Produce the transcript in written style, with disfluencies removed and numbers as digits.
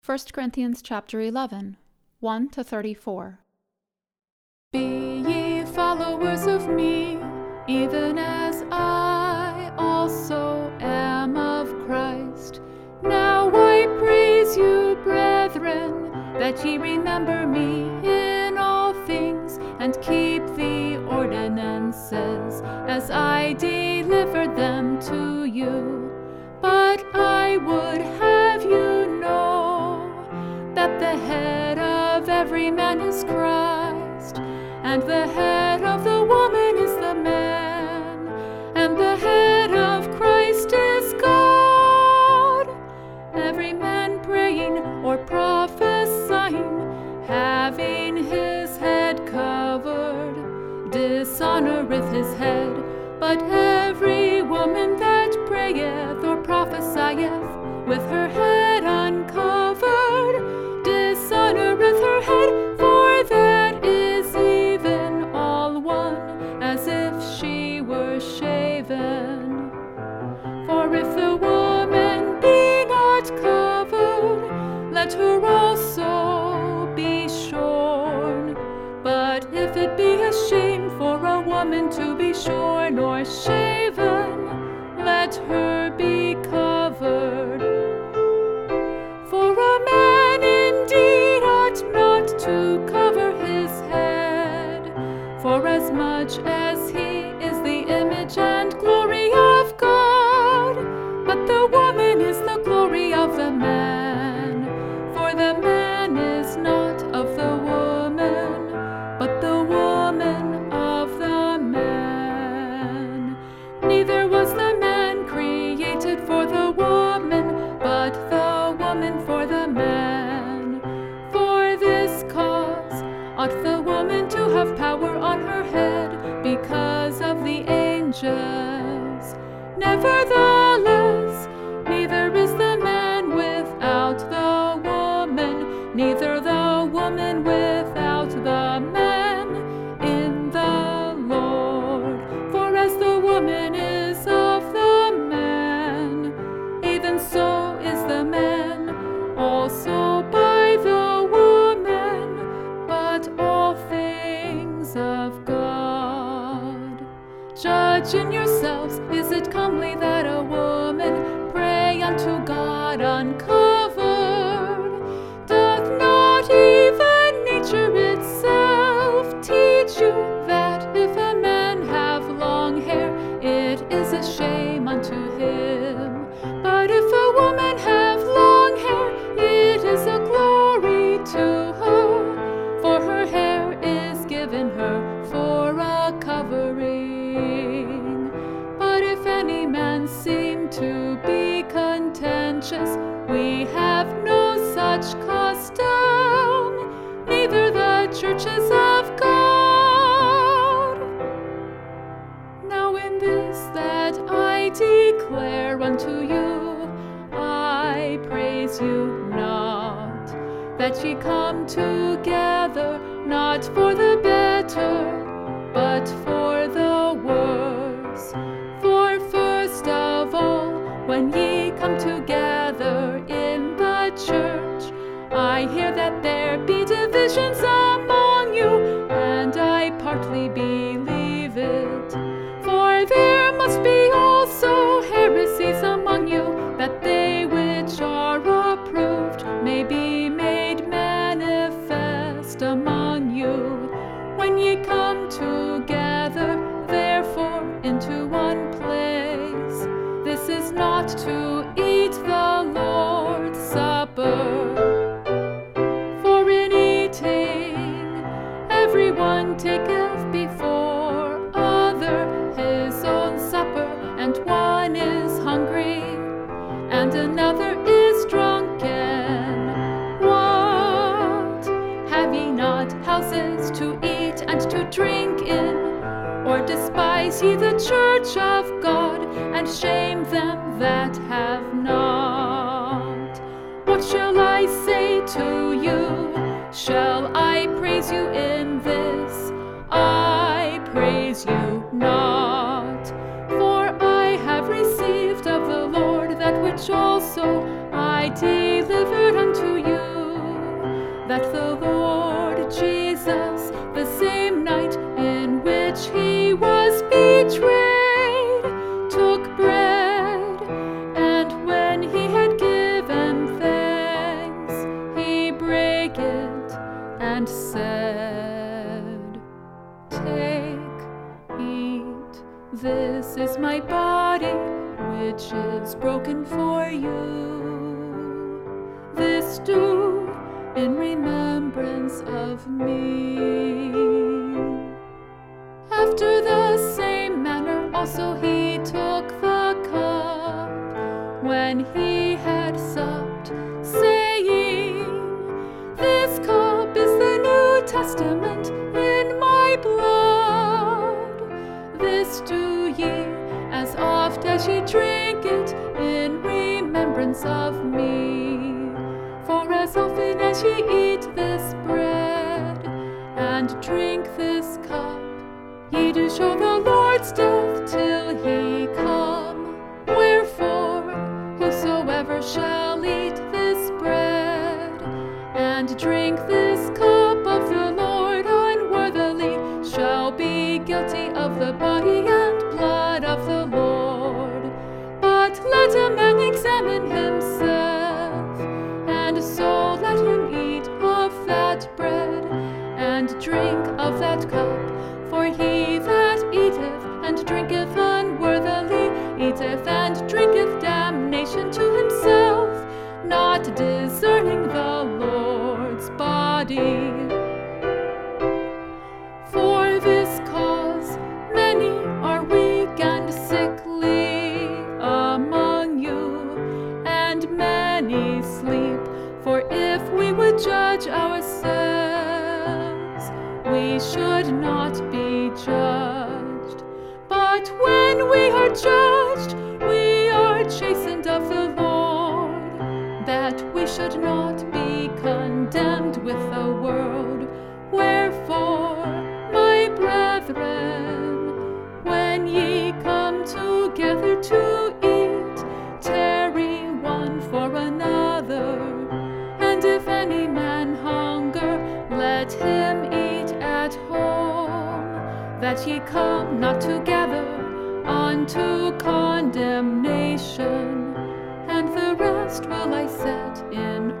1 Corinthians chapter 11, 1-34. Be ye followers of me, even as I also am of Christ. Now I praise you, brethren, that ye remember me in all things, and keep the ordinances as I delivered them to you. But I would have you know that the head of every man is Christ, and the head of the woman is the man, and the head of Christ is God. Every man praying or prophesying, having his head covered, dishonoreth his head. But every woman that prayeth or prophesieth with her head uncovered, dishonoreth her head, for that is even all one, as if she were shaven. For if the woman be not covered, let her also be shorn. But if it be a shame for a woman to be shorn or shaven, let her be covered. For a man indeed ought not to cover his head, forasmuch as he is the image and glory of God. But the woman is the glory of the man, for the man is not of the woman, but the woman of the man. Neither was the man created for the woman, but the woman for the man. For this cause ought the woman to have power on her head, because of the angels. Nevertheless, neither is the man without the woman, neither the woman without the man in the Lord. For as the woman is of the man, even so is the man also by the woman, but all things of God. Judge in yourselves, is it comely that a woman pray unto God uncovered? Doth not even nature itself teach you that if a man have long hair, it is a shame unto him? But if a woman have long hair, it is a glory to her, for her hair is given her for a covering. But if any man seem to be contentious, we have no such custom, neither the churches of God. Now in this that I declare unto you, I praise you not, that ye come together, not for the better, but for the worse. For first of all, when ye come together in the church, I hear that there be divisions among you, and I partly believe it. For there must be also heresies among you, that they which are approved may be made manifest among you. When ye come together, therefore, into one place, this is not to eat the Lord's Supper. For in eating, everyone taketh before other his own supper, and one is hungry, and another is drunken. What? Have ye not houses to eat and to drink in? Or despise ye the church of God, and shame them that have not? What shall I say to you? Shall I praise you in this? I praise you not. For I have received of the Lord that which also I delivered unto you, and said, "Take, eat, this is my body, which is broken for you. This do in remembrance of me." After the same manner also he took the cup when he had supped, saying, "This cup is the New Testament in my blood. This do ye as oft as ye drink it in remembrance of me. For as often as ye eat this bread and drink this cup, ye do show the Lord's death till he come. Wherefore, whosoever shall eat this bread and drink this cup of the Lord unworthily shall be guilty of the body and blood of the Lord. But let a man examine himself, and so let him eat of that bread and drink of that cup. For he that eateth and drinketh unworthily eateth and drinketh damnation to himself, not discerning the Lord's body. For this cause many are weak and sickly among you, and many sleep. For if we would judge ourselves, we should not be judged. But when we are judged, we are chastened of the Lord, that we should not be condemned with the world. Wherefore, my brethren, when ye come together to eat, tarry one for another. And if any man hunger, let him eat at home, that ye come not together unto condemnation. And the rest will I set in